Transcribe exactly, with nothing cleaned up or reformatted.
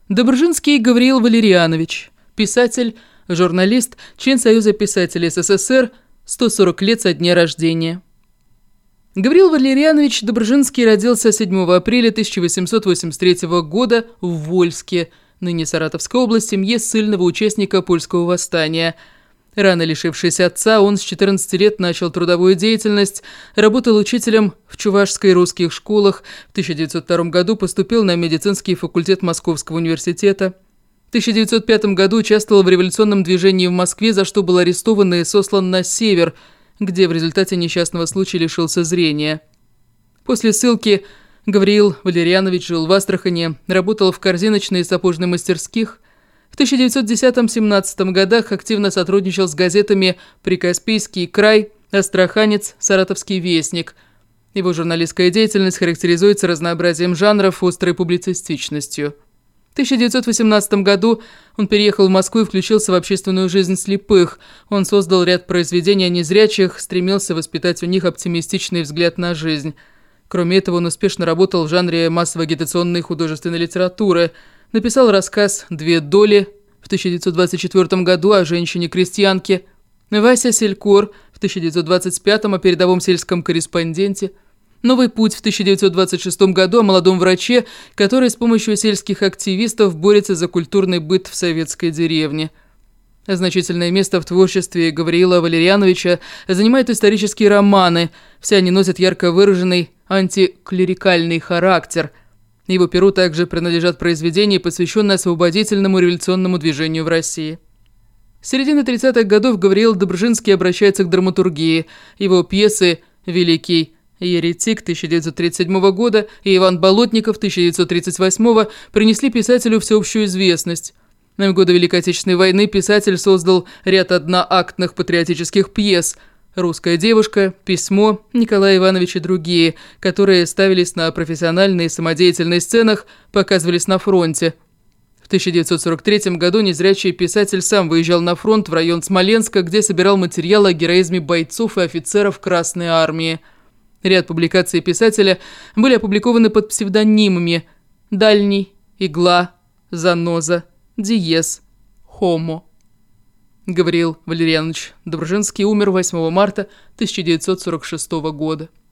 Добржинский Гавриил Валерьянович, писатель, журналист, член Союза писателей СССР, сто сорок лет со дня рождения. Гавриил Валерьянович Добржинский родился седьмого апреля тысяча восемьсот восемьдесят третьего года в Вольске, ныне Саратовской области, в семье ссыльного участника польского восстания. Рано лишившись отца, он с четырнадцати лет начал трудовую деятельность, работал учителем в чувашской и русских школах, в тысяча девятьсот втором году поступил на медицинский факультет Московского университета. В тысяча девятьсот пятом году участвовал в революционном движении в Москве, за что был арестован и сослан на север, где в результате несчастного случая лишился зрения. После ссылки Гавриил Валерьянович жил в Астрахани, работал в корзиночной и сапожной мастерских. В тысяча девятьсот десятом-семнадцатом годах активно сотрудничал с газетами «Прикаспийский край», «Астраханец», «Саратовский вестник». Его журналистская деятельность характеризуется разнообразием жанров, острой публицистичностью. В тысяча девятьсот восемнадцатом году он переехал в Москву и включился в общественную жизнь слепых. Он создал ряд произведений о незрячих, стремился воспитать у них оптимистичный взгляд на жизнь. Кроме этого, он успешно работал в жанре массово-агитационной художественной литературы. Написал рассказ «Две доли» в тысяча девятьсот двадцать четвёртом году о женщине-крестьянке, «Вася Селькор» в тысяча девятьсот двадцать пятом о передовом сельском корреспонденте, «Новый путь» в тысяча девятьсот двадцать шестом году о молодом враче, который с помощью сельских активистов борется за культурный быт в советской деревне. Значительное место в творчестве Гавриила Валерьяновича занимают исторические романы. Все они носят ярко выраженный антиклерикальный характер. Его перу также принадлежат произведения, посвященные освободительному революционному движению в России. С середины тридцатых годов Гавриил Добржинский обращается к драматургии. Его пьесы «Великий еретик» тысяча девятьсот тридцать седьмого года и «Иван Болотников» тысяча девятьсот тридцать восьмого принесли писателю всеобщую известность. В годы Великой Отечественной войны писатель создал ряд одноактных патриотических пьес «Русская девушка», «Письмо», «Николай Иванович» и другие, которые ставились на профессиональной и самодеятельной сценах, показывались на фронте. В тысяча девятьсот сорок третьем году незрячий писатель сам выезжал на фронт в район Смоленска, где собирал материалы о героизме бойцов и офицеров Красной Армии. Ряд публикаций писателя были опубликованы под псевдонимами «Дальний», «Игла», «Заноза», «Диез», «Хомо». Гавриил Валерьянович Добржинский умер восьмого марта тысяча девятьсот сорок шестого года.